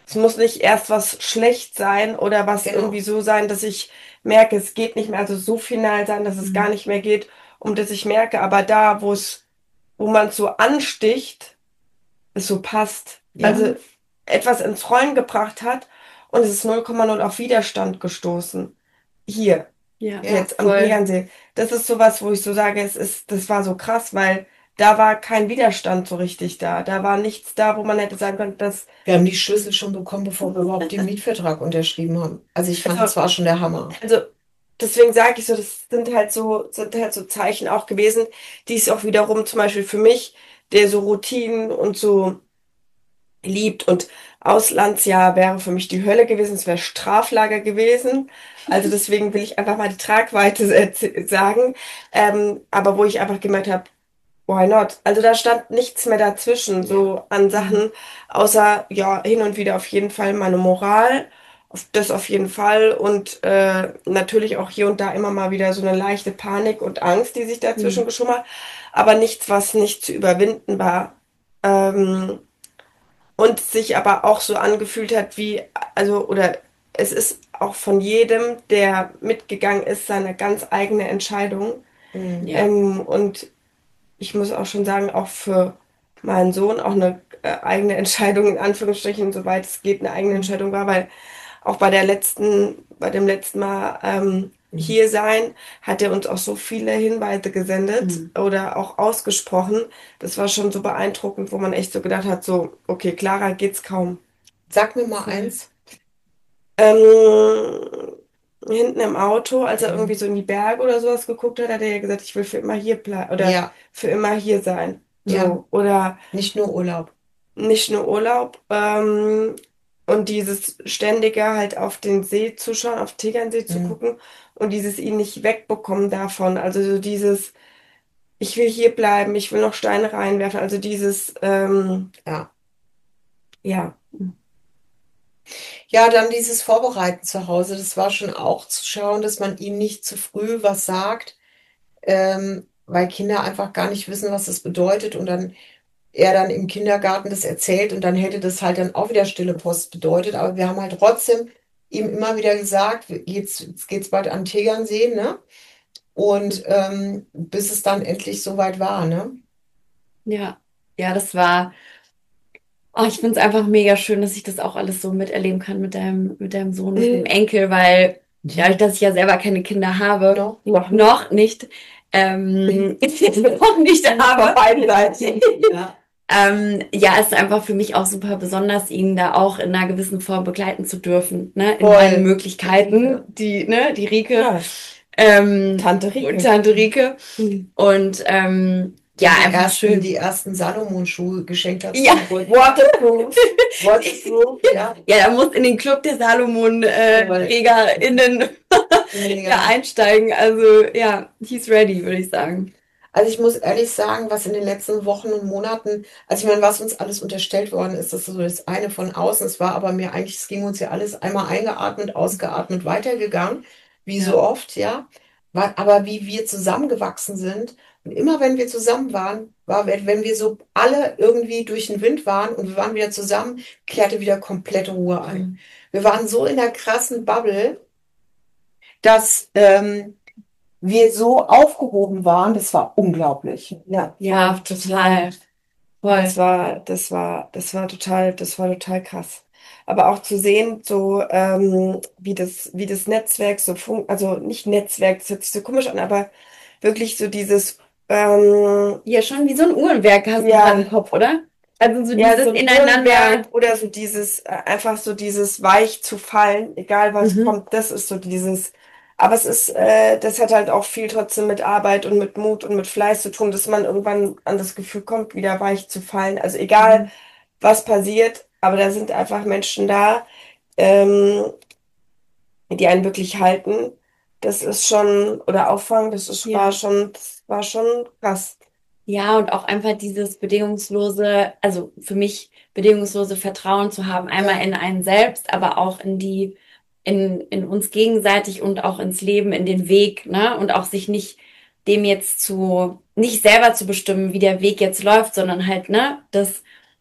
Es muss nicht erst was schlecht sein oder was Genau. irgendwie so sein, dass ich merke, es geht nicht mehr, also so final sein, dass es gar Mhm. nicht mehr geht, um das ich merke, aber da, wo es, wo man es so ansticht, es so passt. Ja, Also etwas ins Rollen gebracht hat und es ist null Komma null auf Widerstand gestoßen. Hier, Ja, ja, jetzt am voll. Fernsehen. Das ist sowas, wo ich so sage, es ist, das war so krass, weil da war kein Widerstand so richtig da. Da war nichts da, wo man hätte sagen können, dass, wir haben die Schlüssel schon bekommen, bevor wir überhaupt den Mietvertrag unterschrieben haben. Also ich fand, also das war schon der Hammer. Also deswegen sage ich so, das sind halt so, sind halt so Zeichen auch gewesen, die es auch wiederum zum Beispiel für mich, der so Routinen und so liebt und Auslandsjahr wäre für mich die Hölle gewesen, es wäre Straflager gewesen. Also deswegen will ich einfach mal die Tragweite erzäh- sagen, ähm, aber wo ich einfach gemerkt habe, why not? Also da stand nichts mehr dazwischen, Ja. so an Mhm. Sachen, außer ja, hin und wieder auf jeden Fall meine Moral, auf das auf jeden Fall und äh, natürlich auch hier und da immer mal wieder so eine leichte Panik und Angst, die sich dazwischen Mhm. geschummert, aber nichts, was nicht zu überwinden war. Ähm, und sich aber auch so angefühlt hat wie, also, oder es ist auch von jedem, der mitgegangen ist, seine ganz eigene Entscheidung. Mhm. Ja. Ähm, und ich muss auch schon sagen, auch für meinen Sohn auch eine äh, eigene Entscheidung, in Anführungsstrichen, soweit es geht, eine eigene Mhm. Entscheidung war, weil auch bei der letzten, bei dem letzten Mal ähm, Mhm. hier sein, hat er uns auch so viele Hinweise gesendet Mhm. oder auch ausgesprochen. Das war schon so beeindruckend, wo man echt so gedacht hat, so, okay, klarer geht's kaum. Sag mir mal Voll. eins. Ähm, hinten im Auto, als er irgendwie Mhm. so in die Berge oder sowas geguckt hat, hat er ja gesagt, ich will für immer hier bleiben oder Ja, für immer hier sein. ja, So. Oder nicht nur Urlaub. nicht nur Urlaub. Ähm, und dieses ständige halt auf den See zu schauen, auf Tegernsee zu Mhm. gucken und dieses ihn nicht wegbekommen davon. Also so dieses, ich will hier bleiben, ich will noch Steine reinwerfen. Also dieses, ähm, Ja. ja. Ja, dann dieses Vorbereiten zu Hause, das war schon auch zu schauen, dass man ihm nicht zu früh was sagt, ähm, weil Kinder einfach gar nicht wissen, was das bedeutet und dann er dann im Kindergarten das erzählt und dann hätte das halt dann auch wieder stille Post bedeutet. Aber wir haben halt trotzdem ihm immer wieder gesagt, jetzt, jetzt geht's bald an den Tegernsee, ne? Und ähm, bis es dann endlich soweit war, ne? Ja. Ja, das war. Oh, ich finde es einfach mega schön, dass ich das auch alles so miterleben kann mit deinem, mit deinem Sohn, mit dem Enkel, weil dadurch, dass ich ja selber keine Kinder habe, No? Noch nicht. noch nicht, ähm, noch nicht Von habe, beiden Seiten. Ja. ähm, ja, ist einfach für mich auch super besonders, ihn da auch in einer gewissen Form begleiten zu dürfen, ne, in meinen Voll. Möglichkeiten, die, ne, die Rike, Ja, ähm, Tante Rike. und Tante Rike Mhm. und ähm, Die ja, die einfach ersten, die schön. ersten Salomon-Schuhe geschenkt hat Ja. zum Geburtstag. Waterproof. Waterproof, ja. Ja, er muss in den Club der Salomon-TrägerInnen ja, Mega. einsteigen. Also ja, he's ready, würde ich sagen. Also ich muss ehrlich sagen, was in den letzten Wochen und Monaten, also ich meine, was uns alles unterstellt worden ist, das ist so das eine von außen. Es war aber mir eigentlich, es ging uns ja alles einmal eingeatmet, ausgeatmet, weitergegangen, wie so Ja. oft, ja. Wa- Aber wie wir zusammengewachsen sind und immer wenn wir zusammen waren, war, wenn wenn wir so alle irgendwie durch den Wind waren und wir waren wieder zusammen, kehrte wieder komplette Ruhe ein. Mhm. Wir waren so in der krassen Bubble, dass ähm, wir so aufgehoben waren, das war unglaublich. Ja, Ja, voll. Das war, total. Voll. das war, das war, das war total, das war total krass. Aber auch zu sehen, so ähm, wie das, wie das Netzwerk so fun also nicht Netzwerk, das hört sich so komisch an, aber wirklich so dieses, ähm, Ja, schon wie so ein Uhrenwerk hast du gerade ja, im Kopf, oder? Also so ja, dieses so ein Ineinander. Uhrwerk oder so dieses, äh, einfach so dieses weich zu fallen, egal was Mhm. kommt, das ist so dieses, aber es ist, äh, das hat halt auch viel trotzdem mit Arbeit und mit Mut und mit Fleiß zu tun, dass man irgendwann an das Gefühl kommt, wieder weich zu fallen. Also egal, Mhm. was passiert, aber da sind einfach Menschen da, ähm, die einen wirklich halten. Das ist schon, oder auffangen, das ist, war Ja. schon, das war schon krass. Ja, und auch einfach dieses bedingungslose, also für mich bedingungslose Vertrauen zu haben, einmal Ja, in einen selbst, aber auch in die, in, in uns gegenseitig und auch ins Leben, in den Weg, ne? Und auch sich nicht dem jetzt zu, nicht selber zu bestimmen, wie der Weg jetzt läuft, sondern halt, ne, das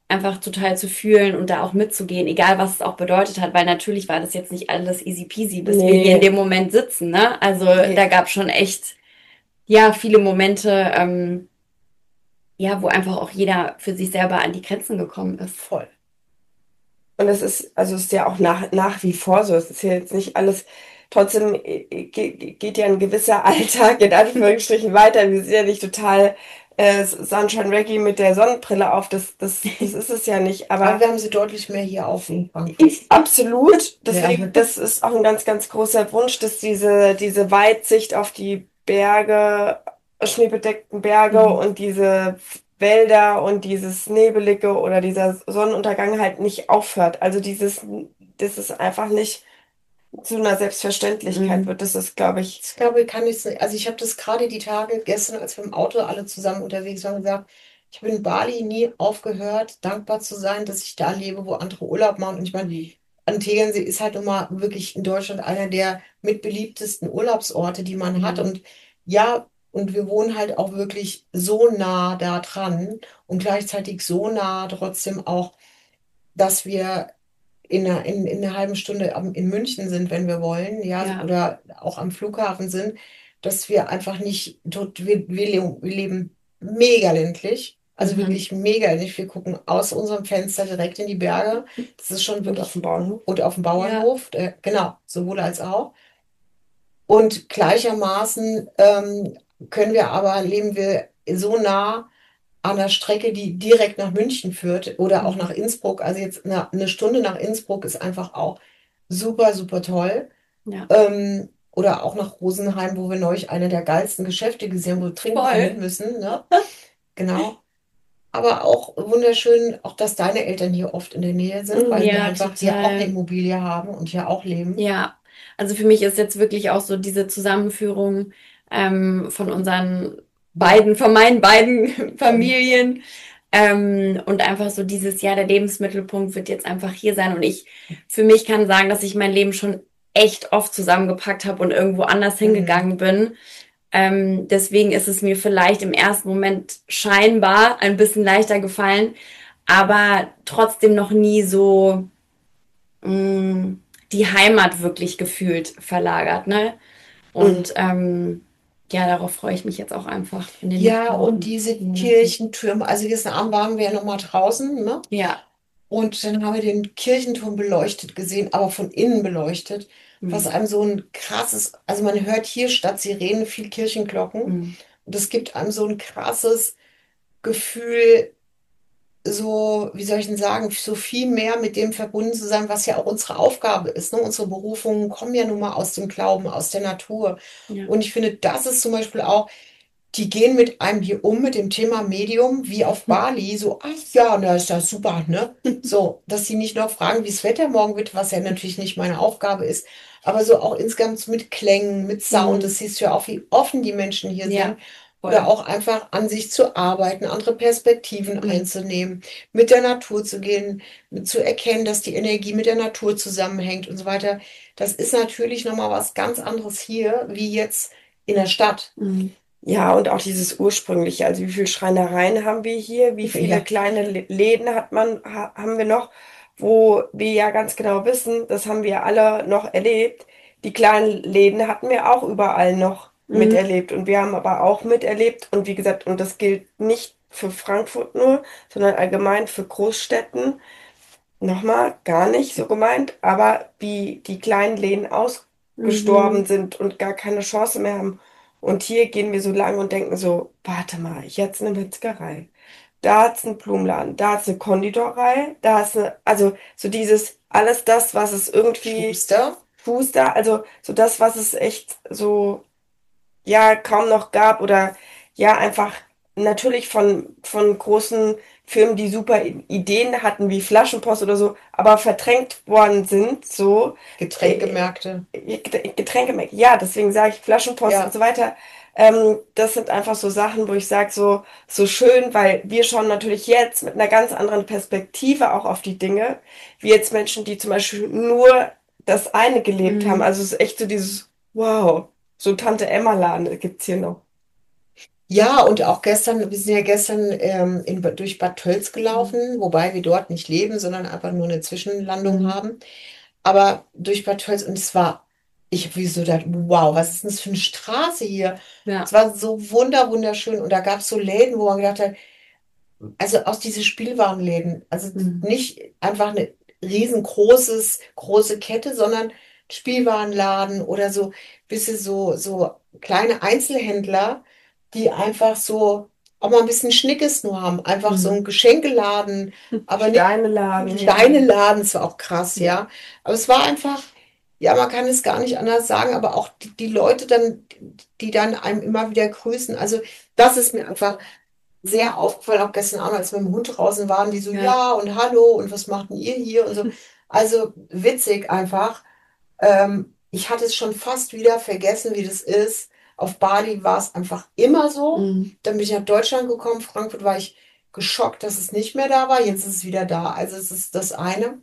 einfach total zu fühlen und da auch mitzugehen, egal was es auch bedeutet hat, weil natürlich war das jetzt nicht alles easy peasy, bis wir hier in Nee, dem Moment sitzen, ne? Also da nee, gab schon echt, ja, viele Momente, ähm, ja, wo einfach auch jeder für sich selber an die Grenzen gekommen ist. voll. und es ist, also es ist ja auch nach, nach wie vor so. Es ist ja jetzt nicht alles, trotzdem äh, ge- geht ja ein gewisser Alltag in Anführungsstrichen weiter. Wir sind ja nicht total äh, Sunshine Reggae mit der Sonnenbrille auf. Das, das, das ist es ja nicht. Aber Aber wir haben sie deutlich mehr hier auf in Frankfurt. absolut. Ja. Deswegen, das ist auch ein ganz, ganz großer Wunsch, dass diese, diese Weitsicht auf die Berge, schneebedeckten Berge Mhm. und diese Wälder und dieses Nebelige oder dieser Sonnenuntergang halt nicht aufhört. Also dieses, das ist einfach nicht zu einer Selbstverständlichkeit Mhm. wird. Das ist, glaube ich, Ich glaube, kann ich, also ich habe das gerade die Tage gestern, als wir im Auto alle zusammen unterwegs waren, gesagt, ich habe in Bali nie aufgehört, dankbar zu sein, dass ich da lebe, wo andere Urlaub machen. Und ich meine, an Tegernsee ist halt nun mal wirklich in Deutschland einer der mitbeliebtesten Urlaubsorte, die man hat. Mhm. Und ja, und wir wohnen halt auch wirklich so nah da dran und gleichzeitig so nah trotzdem auch, dass wir in einer, in, in einer halben Stunde am- in München sind, wenn wir wollen, ja, Ja. oder auch am Flughafen sind, dass wir einfach nicht, dort, wir, wir, leben, wir leben mega ländlich, also Mhm. wirklich mega ländlich. Wir gucken aus unserem Fenster direkt in die Berge. Das ist schon und auf dem wirklich, Bauernhof. und auf dem Ja. Bauernhof, äh, genau, sowohl als auch. Und gleichermaßen ähm, können wir aber, leben wir so nah an der Strecke, die direkt nach München führt oder auch nach Mhm. Innsbruck. Also jetzt eine, eine Stunde nach Innsbruck ist einfach auch super, super toll. Ja. Ähm, oder auch nach Rosenheim, wo wir neulich eine der geilsten Geschäfte gesehen haben, wo wir trinken haben Voll. hin müssen. Ne? Genau. Aber auch wunderschön, auch dass deine Eltern hier oft in der Nähe sind, Mhm. weil wir Ja, einfach hier auch eine total. Immobilie haben und hier auch leben. Ja, also für mich ist jetzt wirklich auch so diese Zusammenführung ähm, von unseren Ja, beiden, von meinen beiden voll. Familien ähm, und einfach so dieses Jahr der Lebensmittelpunkt wird jetzt einfach hier sein und ich für mich kann sagen, dass ich mein Leben schon echt oft zusammengepackt habe und irgendwo anders Mhm. hingegangen bin. Ähm, deswegen ist es mir vielleicht im ersten Moment scheinbar ein bisschen leichter gefallen, aber trotzdem noch nie so mh, die Heimat wirklich gefühlt verlagert, ne? Mhm. Und ähm, ja, darauf freue ich mich jetzt auch einfach in den Ja, nächsten und Wochen. diese Monaten. Kirchentürme, also gestern Abend waren wir ja noch mal draußen, ne? Ja. Und dann haben wir den Kirchenturm beleuchtet gesehen, aber von innen beleuchtet, was Hm. einem so ein krasses, also man hört hier statt Sirenen viel Kirchenglocken Hm. und es gibt einem so ein krasses Gefühl, so, wie soll ich denn sagen, so viel mehr mit dem verbunden zu sein, was ja auch unsere Aufgabe ist, ne? Unsere Berufungen kommen ja nun mal aus dem Glauben, aus der Natur. Ja. Und ich finde, das ist zum Beispiel auch, die gehen mit einem hier um mit dem Thema Medium, wie auf Bali, so, ach ja, na ist das super, ne? So, dass sie nicht noch fragen, wie das Wetter morgen wird, was ja natürlich nicht meine Aufgabe ist, aber so auch insgesamt mit Klängen, mit Sound, das Hm. siehst du ja auch, wie offen die Menschen hier sind. Ja, Oder voll. auch einfach an sich zu arbeiten, andere Perspektiven Hm. einzunehmen, mit der Natur zu gehen, mit zu erkennen, dass die Energie mit der Natur zusammenhängt und so weiter. Das ist natürlich nochmal was ganz anderes hier, wie jetzt in der Stadt. Hm. Ja, und auch dieses ursprüngliche, also wie viele Schreinereien haben wir hier, wie viele Ja. kleine Lä- Läden hat man, ha, haben wir noch, wo wir ja ganz genau wissen, das haben wir alle noch erlebt. Die kleinen Läden hatten wir auch überall noch Hm. miterlebt und wir haben aber auch miterlebt und wie gesagt, und das gilt nicht für Frankfurt nur, sondern allgemein für Großstädten. Nochmal, gar nicht so gemeint, aber wie die kleinen Läden ausgestorben Mhm. sind und gar keine Chance mehr haben. Und hier gehen wir so lang und denken so, warte mal, jetzt eine Metzgerei, da hat's einen Blumenladen, da hat's eine Konditorei, da hat's eine, also so dieses, alles das, was es irgendwie, Schuster. Schuster, also so das, was es echt so ja kaum noch gab oder ja einfach natürlich von, von großen Firmen, die super I- Ideen hatten, wie Flaschenpost oder so, aber verdrängt worden sind, so äh, Getränkemärkte. äh, Getränkemärkte, ja, deswegen sage ich Flaschenpost und Ja, so weiter. Ähm, das sind einfach so Sachen, wo ich sage, so, so schön, weil wir schauen natürlich jetzt mit einer ganz anderen Perspektive auch auf die Dinge, wie jetzt Menschen, die zum Beispiel nur das eine gelebt haben. Hm. Also es ist echt so dieses, wow. So Tante Emma Laden gibt's hier noch. Ja, und auch gestern, wir sind ja gestern ähm, in, Ba- durch Bad Tölz Mhm. gelaufen, wobei wir dort nicht leben, sondern einfach nur eine Zwischenlandung Mhm. haben. Aber durch Bad Tölz und es war, ich habe wie so gedacht, wow, was ist denn das für eine Straße hier? Es Ja. war so wunder, wunderschön und da gab es so Läden, wo man gedacht hat, also aus diesen Spielwarenläden, also Mhm. nicht einfach eine riesengroßes, große Kette, sondern Spielwarenladen oder so, bisschen so, so kleine Einzelhändler, die einfach so auch mal ein bisschen Schnickes nur haben. Einfach so ein Mhm. Geschenkeladen, aber nicht Steineladen, ja. Steineladen, das war auch krass, Ja. ja. Aber es war einfach, ja, man kann es gar nicht anders sagen, aber auch die, die Leute dann, die dann einem immer wieder grüßen. Also das ist mir einfach sehr aufgefallen, auch gestern Abend, als wir mit dem Hund draußen waren, die so, Ja. ja und hallo und was macht denn ihr hier und so. Also witzig einfach. Ähm, ich hatte es schon fast wieder vergessen, wie das ist. Auf Bali war es einfach immer so. Mhm. Dann bin ich nach Deutschland gekommen. Frankfurt war ich geschockt, dass es nicht mehr da war. Jetzt ist es wieder da. Also es ist das eine.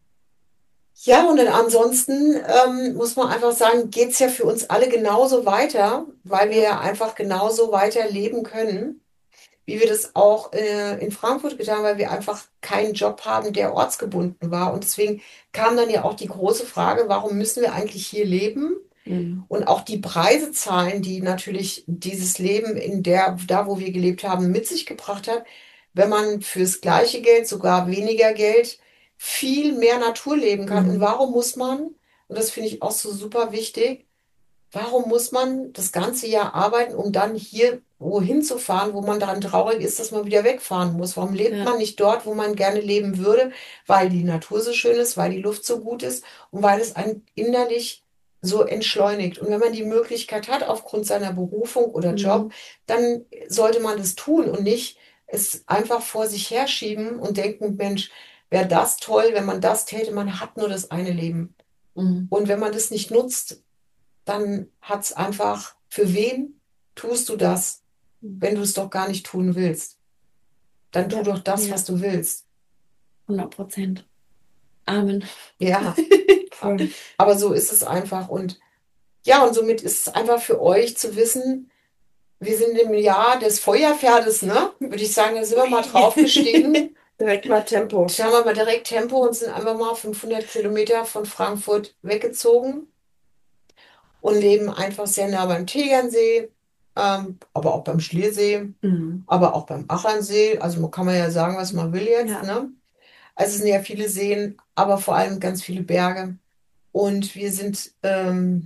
Ja, und dann ansonsten ähm, muss man einfach sagen, geht es ja für uns alle genauso weiter, weil wir Ja. ja einfach genauso weiter leben können, wie wir das auch äh, in Frankfurt getan haben, weil wir einfach keinen Job haben, der ortsgebunden war. Und deswegen kam dann ja auch die große Frage, warum müssen wir eigentlich hier leben? Mhm. Und auch die Preise zahlen, die natürlich dieses Leben in der, da wo wir gelebt haben, mit sich gebracht hat, wenn man fürs gleiche Geld, sogar weniger Geld, viel mehr Natur leben kann. Und Mhm. warum muss man, und das finde ich auch so super wichtig, warum muss man das ganze Jahr arbeiten, um dann hier wohin zu fahren, wo man daran traurig ist, dass man wieder wegfahren muss? Warum lebt Ja. man nicht dort, wo man gerne leben würde? Weil die Natur so schön ist, weil die Luft so gut ist und weil es einen innerlich so entschleunigt. Und wenn man die Möglichkeit hat, aufgrund seiner Berufung oder Job, Mhm. dann sollte man das tun und nicht es einfach vor sich herschieben und denken, Mensch, wäre das toll, wenn man das täte. Man hat nur das eine Leben. Mhm. Und wenn man das nicht nutzt, dann hat's einfach, für wen tust du das, Mhm. wenn du es doch gar nicht tun willst? Dann tu Ja. doch das, was Ja. du willst. hundert Prozent. Amen. Ja, Voll. aber so ist es einfach. Und ja, und somit ist es einfach für euch zu wissen, wir sind im Jahr des Feuerpferdes, ne? Würde ich sagen, da sind wir mal draufgestiegen. Direkt mal Tempo. Da haben wir mal direkt Tempo und sind einfach mal fünfhundert Kilometer von Frankfurt weggezogen und leben einfach sehr nah beim Tegernsee, ähm, aber auch beim Schliersee. Mhm. Aber auch beim Achernsee, also man kann man ja sagen, was man will jetzt, Ja. ne? Also es sind ja viele Seen, aber vor allem ganz viele Berge. Und wir sind, ähm,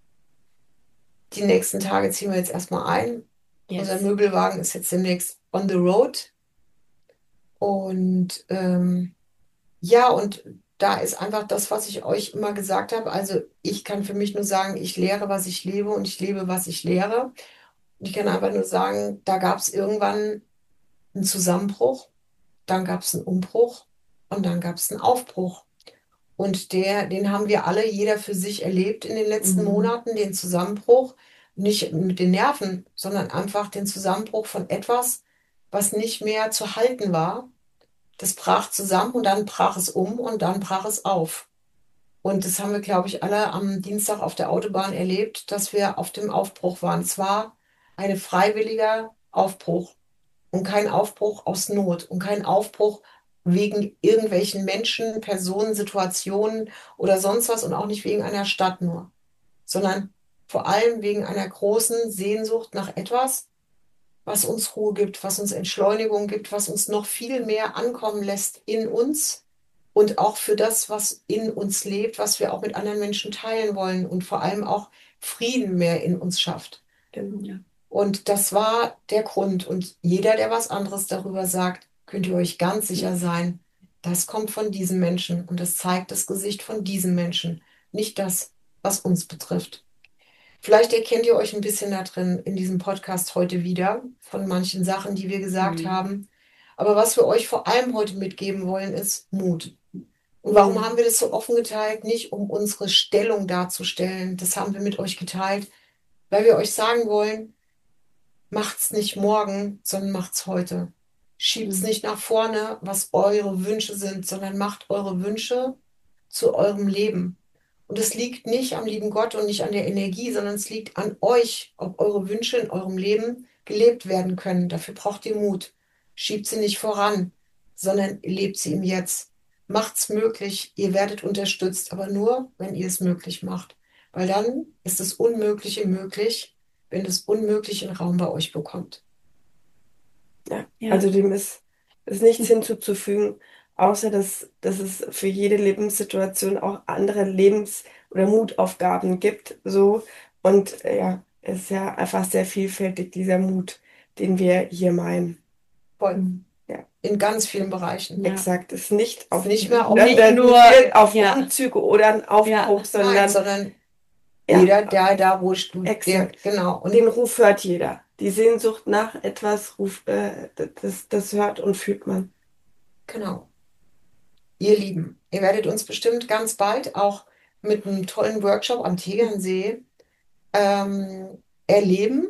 die nächsten Tage ziehen wir jetzt erstmal ein. Unser Yes. Möbelwagen ist jetzt demnächst on the road. Und ähm, ja, und da ist einfach das, was ich euch immer gesagt habe. Also ich kann für mich nur sagen, ich lehre, was ich lebe und ich lebe, was ich lehre. Und ich kann einfach nur sagen, da gab es irgendwann einen Zusammenbruch. Dann gab es einen Umbruch und dann gab es einen Aufbruch. Und der, den haben wir alle, jeder für sich erlebt in den letzten Mhm. Monaten, den Zusammenbruch, nicht mit den Nerven, sondern einfach den Zusammenbruch von etwas, was nicht mehr zu halten war. Das brach zusammen und dann brach es um und dann brach es auf. Und das haben wir, glaube ich, alle am Dienstag auf der Autobahn erlebt, dass wir auf dem Aufbruch waren. Es war ein freiwilliger Aufbruch und kein Aufbruch aus Not und kein Aufbruch wegen irgendwelchen Menschen, Personen, Situationen oder sonst was und auch nicht wegen einer Stadt nur, sondern vor allem wegen einer großen Sehnsucht nach etwas, was uns Ruhe gibt, was uns Entschleunigung gibt, was uns noch viel mehr ankommen lässt in uns und auch für das, was in uns lebt, was wir auch mit anderen Menschen teilen wollen und vor allem auch Frieden mehr in uns schafft. Genau. Ja. Und das war der Grund. Und jeder, der was anderes darüber sagt, könnt ihr euch ganz sicher sein, das kommt von diesem Menschen und das zeigt das Gesicht von diesem Menschen, nicht das, was uns betrifft. Vielleicht erkennt ihr euch ein bisschen da drin in diesem Podcast heute wieder, von manchen Sachen, die wir gesagt Mhm. haben. Aber was wir euch vor allem heute mitgeben wollen, ist Mut. Und warum haben Mhm. wir das so offen geteilt? Nicht um unsere Stellung darzustellen. Das haben wir mit euch geteilt, weil wir euch sagen wollen, macht's nicht morgen, sondern macht's heute. Schiebt's Mhm. nicht nach vorne, was eure Wünsche sind, sondern macht eure Wünsche zu eurem Leben. Und es liegt nicht am lieben Gott und nicht an der Energie, sondern es liegt an euch, ob eure Wünsche in eurem Leben gelebt werden können. Dafür braucht ihr Mut. Schiebt sie nicht voran, sondern lebt sie im Jetzt. Macht's möglich. Ihr werdet unterstützt, aber nur, wenn ihr es möglich macht. Weil dann ist das Unmögliche möglich, wenn das Unmögliche einen Raum bei euch bekommt. Ja, Ja. also dem ist, ist nichts hinzuzufügen, außer dass, dass es für jede Lebenssituation auch andere Lebens- oder Mutaufgaben gibt. So. Und äh, ja, es ist ja einfach sehr vielfältig, dieser Mut, den wir hier meinen. Voll. Mhm. Ja, In ganz vielen Bereichen. Ja. exakt. Es ist nicht auf Nicht mehr auf- Nicht nur- standardisiert auf ja. Umzüge oder einen Aufbruch, Ja. Nein, sondern sondern ja, jeder, der da, wo du, der, exakt. genau. Und Den Ruf hört jeder. Die Sehnsucht nach etwas, ruf, äh, das, das hört und fühlt man. genau. Ihr Lieben, ihr werdet uns bestimmt ganz bald auch mit einem tollen Workshop am Tegernsee ähm, erleben,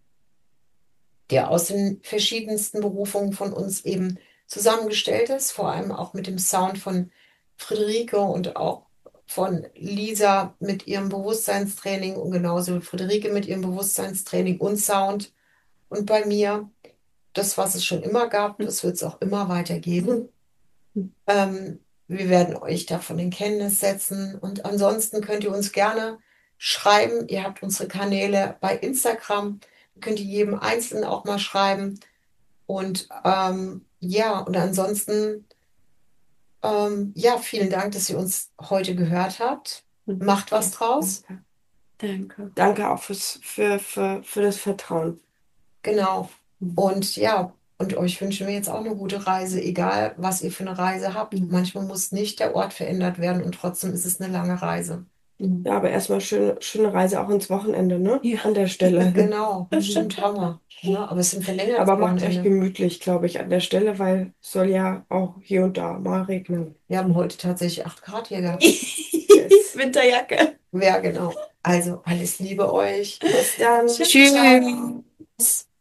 der aus den verschiedensten Berufungen von uns eben zusammengestellt ist, vor allem auch mit dem Sound von Friederike und auch von Lisa mit ihrem Bewusstseinstraining und genauso Friederike mit ihrem Bewusstseinstraining und Sound und bei mir. Das, was es schon immer gab, das wird es auch immer weitergeben. Ähm, wir werden euch davon in Kenntnis setzen und ansonsten könnt ihr uns gerne schreiben. Ihr habt unsere Kanäle bei Instagram, könnt ihr jedem Einzelnen auch mal schreiben. Und ähm, ja, und ansonsten, ähm, ja, vielen Dank, dass ihr uns heute gehört habt. Macht was draus. Danke. Danke auch fürs, für, für, für das Vertrauen. Genau. Und ja, und euch wünschen wir jetzt auch eine gute Reise, egal was ihr für eine Reise habt. Manchmal muss nicht der Ort verändert werden und trotzdem ist es eine lange Reise. Ja, aber erstmal schöne, schöne Reise auch ins Wochenende, ne? Ja. An der Stelle. Genau, stimmt, Hammer. Ja, aber es sind verlängertes Aber macht euch Wochenende. gemütlich, glaube ich, an der Stelle, weil es soll ja auch hier und da mal regnen. Wir haben heute tatsächlich acht Grad hier gehabt. Yes. Winterjacke. Ja, genau. Also alles Liebe euch. Bis dann. Tschüss.